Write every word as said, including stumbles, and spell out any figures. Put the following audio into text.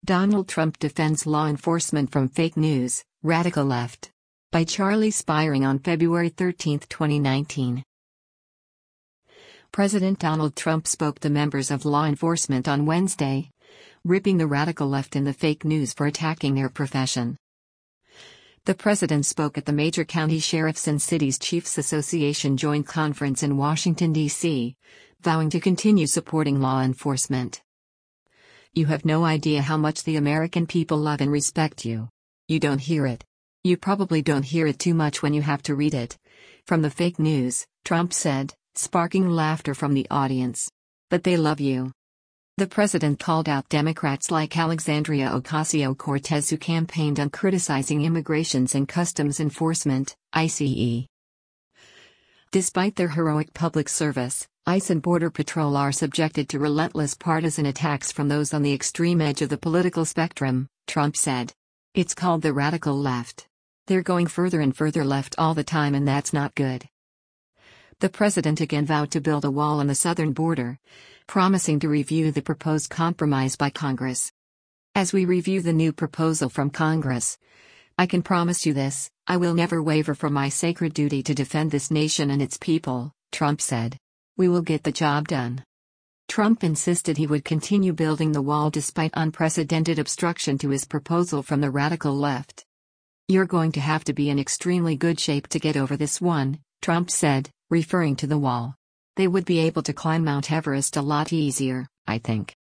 Donald Trump defends law enforcement from fake news, radical left. By Charlie Spiering on February thirteenth, twenty nineteen. President Donald Trump spoke to members of law enforcement on Wednesday, ripping the radical left in the fake news for attacking their profession. The president spoke at the major county sheriffs and cities chiefs association joint conference in Washington, D C, vowing to continue supporting law enforcement. "You have no idea how much the American people love and respect you. You don't hear it. You probably don't hear it too much when you have to read it from the fake news," Trump said, sparking laughter from the audience. "But they love you." The president called out Democrats like Alexandria Ocasio-Cortez, who campaigned on criticizing Immigrations and Customs Enforcement, ICE. Despite their heroic public service, ICE and Border Patrol are subjected to relentless partisan attacks from those on the extreme edge of the political spectrum, Trump said. "It's called the radical left. They're going further and further left all the time, and that's not good." The president again vowed to build a wall on the southern border, promising to review the proposed compromise by Congress. "As we review the new proposal from Congress, I can promise you this: I will never waver from my sacred duty to defend this nation and its people," Trump said. "We will get the job done." Trump insisted he would continue building the wall despite unprecedented obstruction to his proposal from the radical left. "You're going to have to be in extremely good shape to get over this one," Trump said, referring to the wall. "They would be able to climb Mount Everest a lot easier, I think."